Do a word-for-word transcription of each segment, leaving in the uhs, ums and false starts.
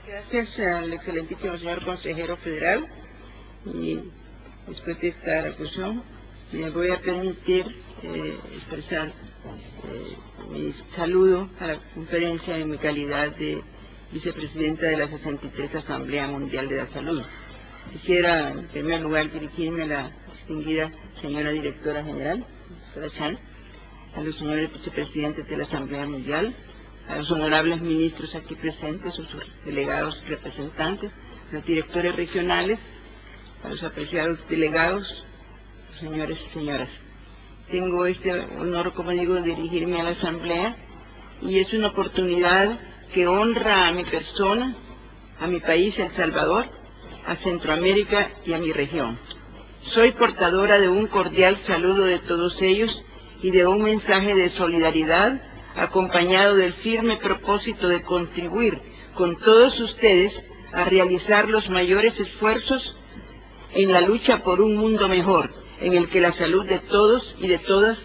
Gracias al excelentísimo señor consejero federal. Y después de esta alocución me voy a permitir eh, expresar eh, mi saludo a la conferencia en mi calidad de vicepresidenta de la sesenta y tercera Asamblea Mundial de la Salud. Quisiera en primer lugar dirigirme a la distinguida señora directora general, doctora Chan, a los señores vicepresidentes de la Asamblea Mundial, a los honorables ministros aquí presentes, a sus delegados representantes, a los directores regionales, a los apreciados delegados, señores y señoras. Tengo este honor, como digo, de dirigirme a la Asamblea y es una oportunidad que honra a mi persona, a mi país, El Salvador, a Centroamérica y a mi región. Soy portadora de un cordial saludo de todos ellos y de un mensaje de solidaridad acompañado del firme propósito de contribuir con todos ustedes a realizar los mayores esfuerzos en la lucha por un mundo mejor, en el que la salud de todos y de todas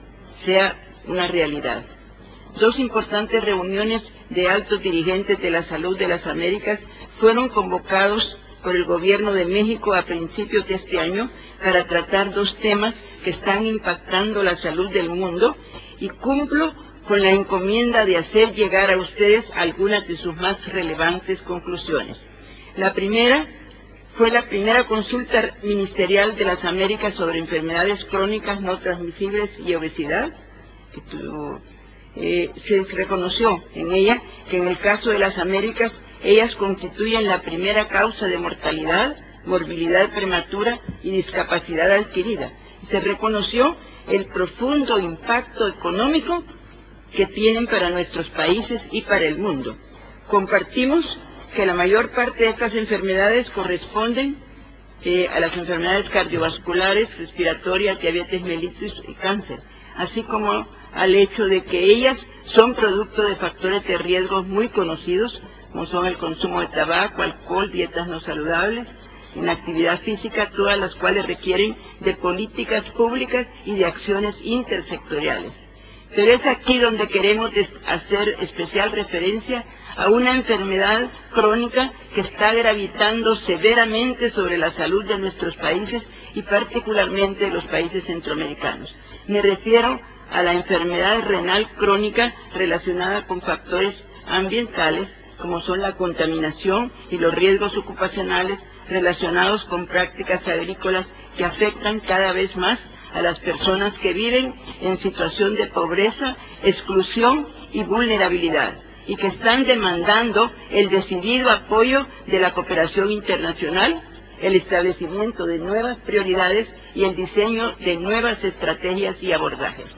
sea una realidad. Dos importantes reuniones de altos dirigentes de la salud de las Américas fueron convocados por el gobierno de México a principios de este año para tratar dos temas que están impactando la salud del mundo, y cumplo con la encomienda de hacer llegar a ustedes algunas de sus más relevantes conclusiones. La primera fue la primera consulta ministerial de las Américas sobre enfermedades crónicas no transmisibles y obesidad, que tuvo, eh, se reconoció en ella que en el caso de las Américas ellas constituyen la primera causa de mortalidad, morbilidad prematura y discapacidad adquirida. Se reconoció el profundo impacto económico que tienen para nuestros países y para el mundo. Compartimos que la mayor parte de estas enfermedades corresponden eh, a las enfermedades cardiovasculares, respiratorias, diabetes mellitus y cáncer, así como al hecho de que ellas son producto de factores de riesgo muy conocidos, como son el consumo de tabaco, alcohol, dietas no saludables, inactividad física, todas las cuales requieren de políticas públicas y de acciones intersectoriales. Pero es aquí donde queremos hacer especial referencia a una enfermedad crónica que está gravitando severamente sobre la salud de nuestros países y particularmente de los países centroamericanos. Me refiero a la enfermedad renal crónica relacionada con factores ambientales, como son la contaminación y los riesgos ocupacionales relacionados con prácticas agrícolas que afectan cada vez más a las personas que viven en situación de pobreza, exclusión y vulnerabilidad, y que están demandando el decidido apoyo de la cooperación internacional, el establecimiento de nuevas prioridades y el diseño de nuevas estrategias y abordajes.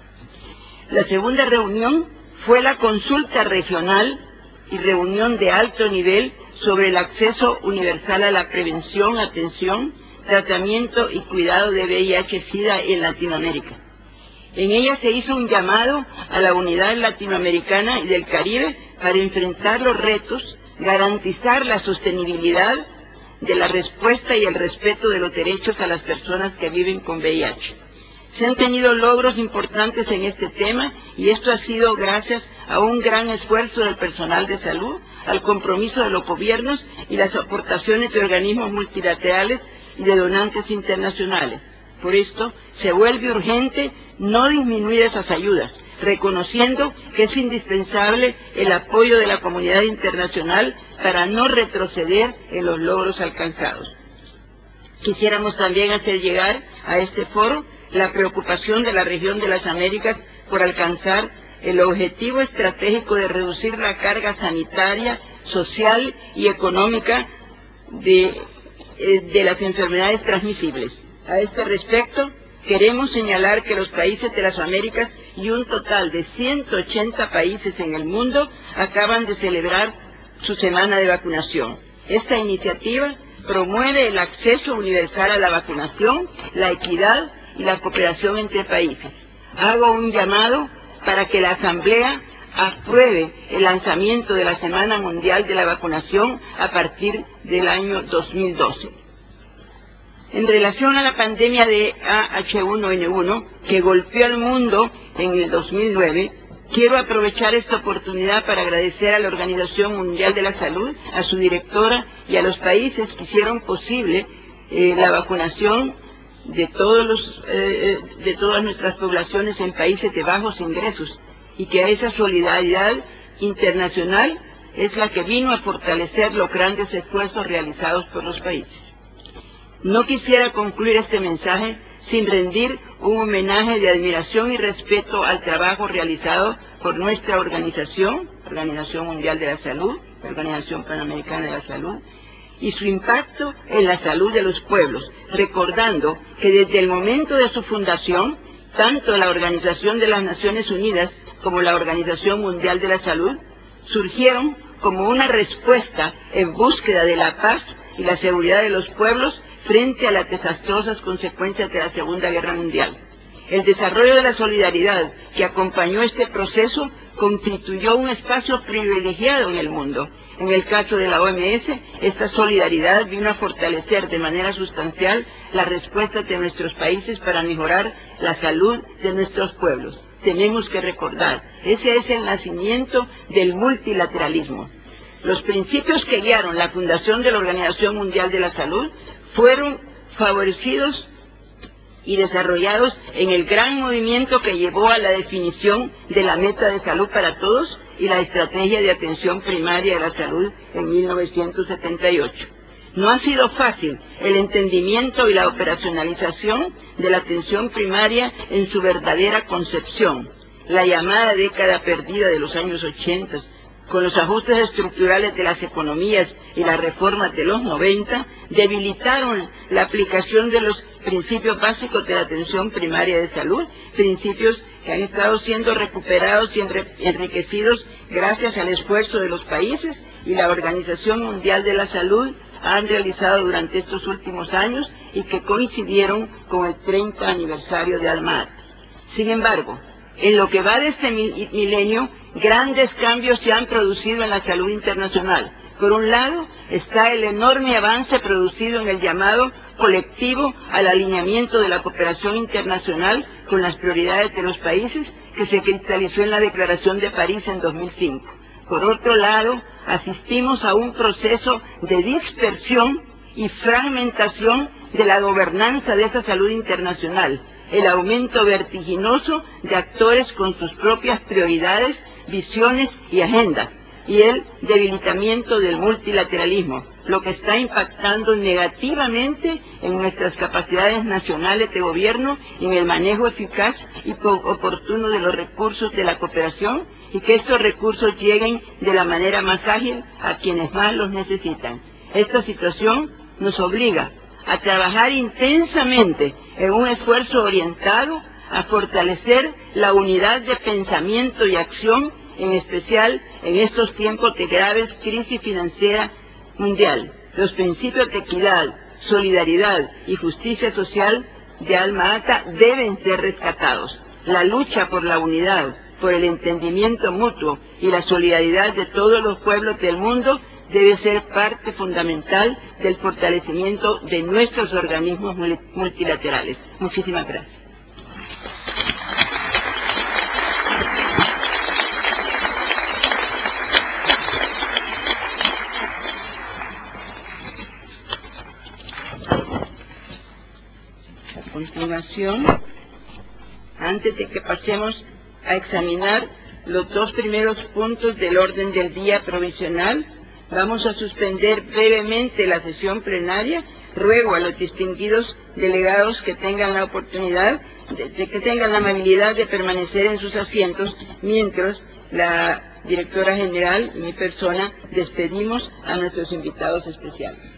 La segunda reunión fue la consulta regional y reunión de alto nivel sobre el acceso universal a la prevención, atención, tratamiento y cuidado de V I H SIDA en Latinoamérica. En ella se hizo un llamado a la unidad latinoamericana y del Caribe para enfrentar los retos, garantizar la sostenibilidad de la respuesta y el respeto de los derechos a las personas que viven con V I H. Se han tenido logros importantes en este tema y esto ha sido gracias a un gran esfuerzo del personal de salud, al compromiso de los gobiernos y las aportaciones de organismos multilaterales y de donantes internacionales. Por esto, se vuelve urgente no disminuir esas ayudas, reconociendo que es indispensable el apoyo de la comunidad internacional para no retroceder en los logros alcanzados. Quisiéramos también hacer llegar a este foro la preocupación de la región de las Américas por alcanzar el objetivo estratégico de reducir la carga sanitaria, social y económica de, de las enfermedades transmisibles. A este respecto, queremos señalar que los países de las Américas y un total de ciento ochenta países en el mundo acaban de celebrar su semana de vacunación. Esta iniciativa promueve el acceso universal a la vacunación, la equidad y la cooperación entre países. Hago un llamado para que la Asamblea apruebe el lanzamiento de la Semana Mundial de la Vacunación a partir del año dos mil doce. En relación a la pandemia de A H uno N uno, que golpeó al mundo en el dos mil nueve, Quiero aprovechar esta oportunidad para agradecer a la Organización Mundial de la Salud, a su directora y a los países que hicieron posible eh, la vacunación de, todos los, eh, de todas nuestras poblaciones en países de bajos ingresos, y que esa solidaridad internacional es la que vino a fortalecer los grandes esfuerzos realizados por los países. No quisiera concluir este mensaje sin rendir un homenaje de admiración y respeto al trabajo realizado por nuestra organización, Organización Mundial de la Salud, Organización Panamericana de la Salud, y su impacto en la salud de los pueblos, recordando que desde el momento de su fundación, tanto la Organización de las Naciones Unidas como la Organización Mundial de la Salud surgieron como una respuesta en búsqueda de la paz y la seguridad de los pueblos frente a las desastrosas consecuencias de la Segunda Guerra Mundial. El desarrollo de la solidaridad que acompañó este proceso constituyó un espacio privilegiado en el mundo. En el caso de la O M S, esta solidaridad vino a fortalecer de manera sustancial las respuestas de nuestros países para mejorar la salud de nuestros pueblos. Tenemos que recordar, ese es el nacimiento del multilateralismo. Los principios que guiaron la fundación de la Organización Mundial de la Salud fueron favorecidos y desarrollados en el gran movimiento que llevó a la definición de la meta de salud para todos y la estrategia de atención primaria de la salud en mil novecientos setenta y ocho. No ha sido fácil el entendimiento y la operacionalización de la atención primaria en su verdadera concepción. La llamada década perdida de los años ochenta, con los ajustes estructurales de las economías y las reformas de los noventa, debilitaron la aplicación de los principios básicos de la atención primaria de salud, principios que han estado siendo recuperados y enriquecidos gracias al esfuerzo de los países y la Organización Mundial de la Salud han realizado durante estos últimos años y que coincidieron con el treinta aniversario de ALMAT. Sin embargo, en lo que va de este milenio, grandes cambios se han producido en la salud internacional. Por un lado, está el enorme avance producido en el llamado colectivo al alineamiento de la cooperación internacional con las prioridades de los países, que se cristalizó en la Declaración de París en dos mil cinco. Por otro lado, asistimos a un proceso de dispersión y fragmentación de la gobernanza de esa salud internacional, el aumento vertiginoso de actores con sus propias prioridades, visiones y agendas, y el debilitamiento del multilateralismo, lo que está impactando negativamente en nuestras capacidades nacionales de gobierno y en el manejo eficaz y oportuno de los recursos de la cooperación, y que estos recursos lleguen de la manera más ágil a quienes más los necesitan. Esta situación nos obliga a trabajar intensamente en un esfuerzo orientado a fortalecer la unidad de pensamiento y acción, en especial en estos tiempos de graves crisis financiera mundial. Los principios de equidad, solidaridad y justicia social de Alma Ata deben ser rescatados. La lucha por la unidad, por el entendimiento mutuo y la solidaridad de todos los pueblos del mundo debe ser parte fundamental del fortalecimiento de nuestros organismos multilaterales. Muchísimas gracias. A continuación, antes de que pasemos a examinar los dos primeros puntos del orden del día provisional, vamos a suspender brevemente la sesión plenaria. Ruego a los distinguidos delegados que tengan la oportunidad, de, de que tengan la amabilidad de permanecer en sus asientos mientras la directora general y mi persona despedimos a nuestros invitados especiales.